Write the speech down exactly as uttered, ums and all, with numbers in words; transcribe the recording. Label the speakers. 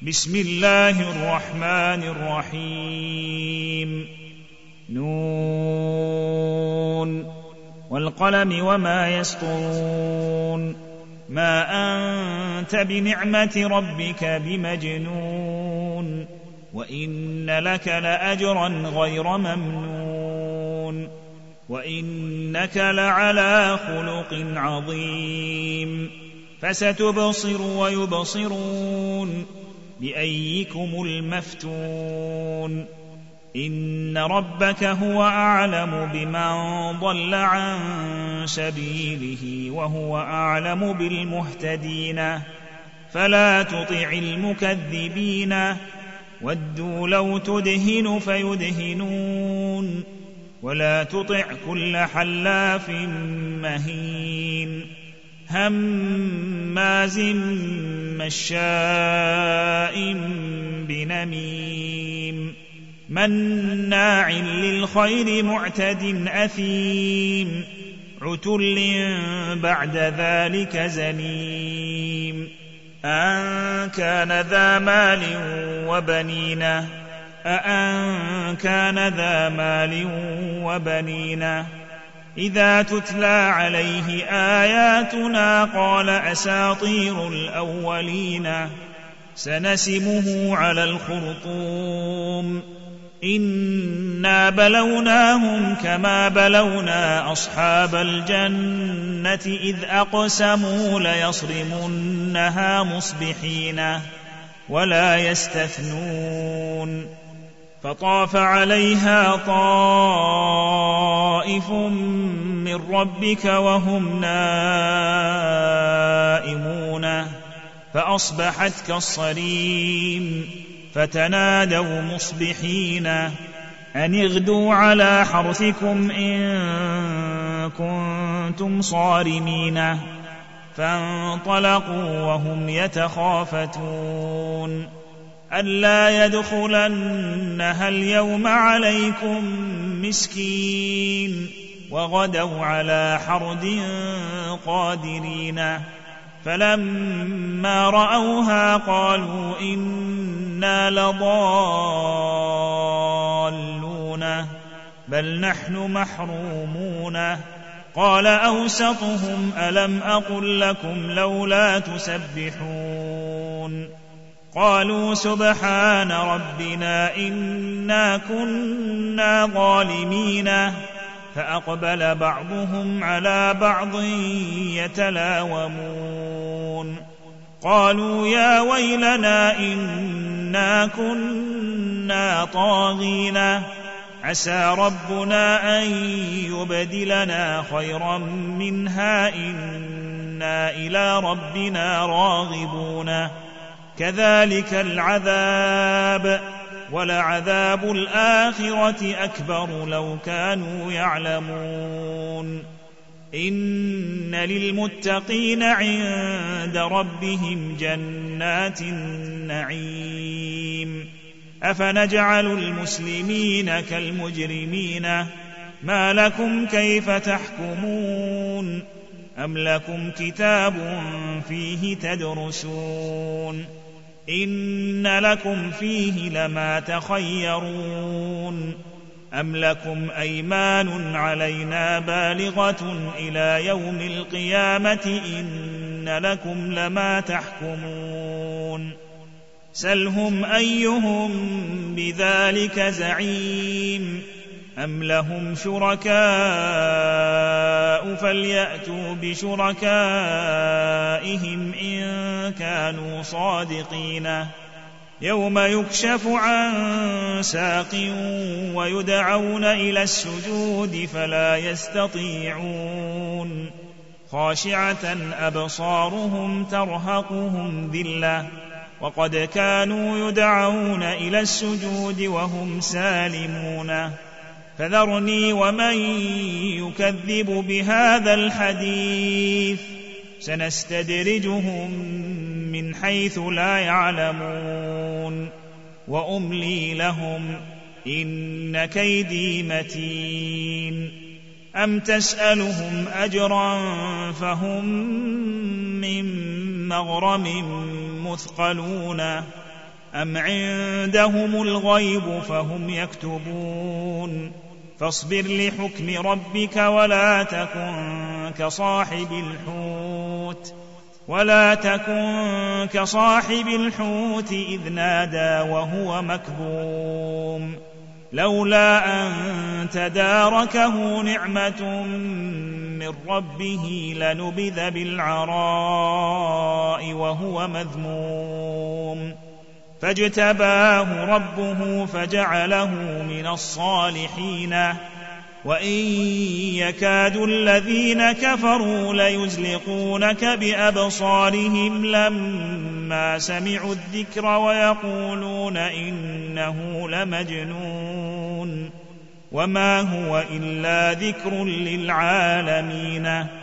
Speaker 1: بسم الله الرحمن الرحيم. نون والقلم وما يسطرون. ما أنت بنعمة ربك بمجنون، وإن لك لأجرا غير ممنون، وإنك لعلى خلق عظيم. فستبصر ويبصرون بأيكم المفتون. إن ربك هو أعلم بمن ضل عن سبيله وهو أعلم بالمهتدين. فلا تطع المكذبين، ودوا لو تدهن فيدهنون. ولا تطع كل حلاف مهين، هماز مشاء بنميم، مناع للخير معتد أثيم، عتل بعد ذلك زنيم. أن كان ذا مال وبنين أأن كان ذا مال وبنين إذا تتلى عليه آياتنا قال أساطير الأولين. سنسمه على الخرطوم. إنا بلوناهم كما بلونا أصحاب الجنة إذ أقسموا ليصرمنها مصبحين ولا يستثنون. فطاف عليها طائف من ربك وهم نائمون فأصبحت كالصريم. فتنادوا مصبحين أن اغدوا على حرثكم إن كنتم صارمين. فانطلقوا وهم يتخافتون ألا يدخلنها اليوم عليكم مسكين. وغدوا على حرد قادرين. فلما رأوها قالوا إنا لضالون بل نحن محرومون. قال أوسطهم ألم أقل لكم لولا تسبحون. قالوا سبحان ربنا إنا كنا ظالمين. فأقبل بعضهم على بعض يتلاومون. قالوا يا ويلنا إنا كنا طاغين. عسى ربنا أن يبدلنا خيرا منها إنا إلى ربنا راغبون. كذلك العذاب ولعذاب الآخرة أكبر لو كانوا يعلمون. إن للمتقين عند ربهم جنات النعيم. أفنجعل المسلمين كالمجرمين ما لكم كيف تحكمون. أم لكم كتاب فيه تدرسون إن لكم فيه لما تخيرون. أم لكم أيمان علينا بالغة إلى يوم القيامة إن لكم لما تحكمون. سلهم أيهم بذلك زعيم. أم لهم شركاء فليأتوا بشركائهم إن كانوا صادقين. يوم يكشف عن ساق ويدعون إلى السجود فلا يستطيعون. خاشعة أبصارهم ترهقهم ذلة وقد كانوا يدعون إلى السجود وهم سالمون. فذرني ومن يكذب بهذا الحديث سنستدرجهم من حيث لا يعلمون. وأملي لهم إن كيدي متين. أم تسألهم أجرا فهم من مغرم مثقلون. أم عندهم الغيب فهم يكتبون فاصبر لحكم ربك ولا تكن كصاحب الحوت ولا تكن كصاحب الحوت إذ نادى وهو مكظوم لولا أن تداركه نعمة من ربه لنبذ بالعراء وهو مذموم فاجتباه ربه فجعله من الصالحين وإن يكاد الذين كفروا ليزلقونك بأبصارهم لما سمعوا الذكر ويقولون إنه لمجنون وما هو إلا ذكر للعالمين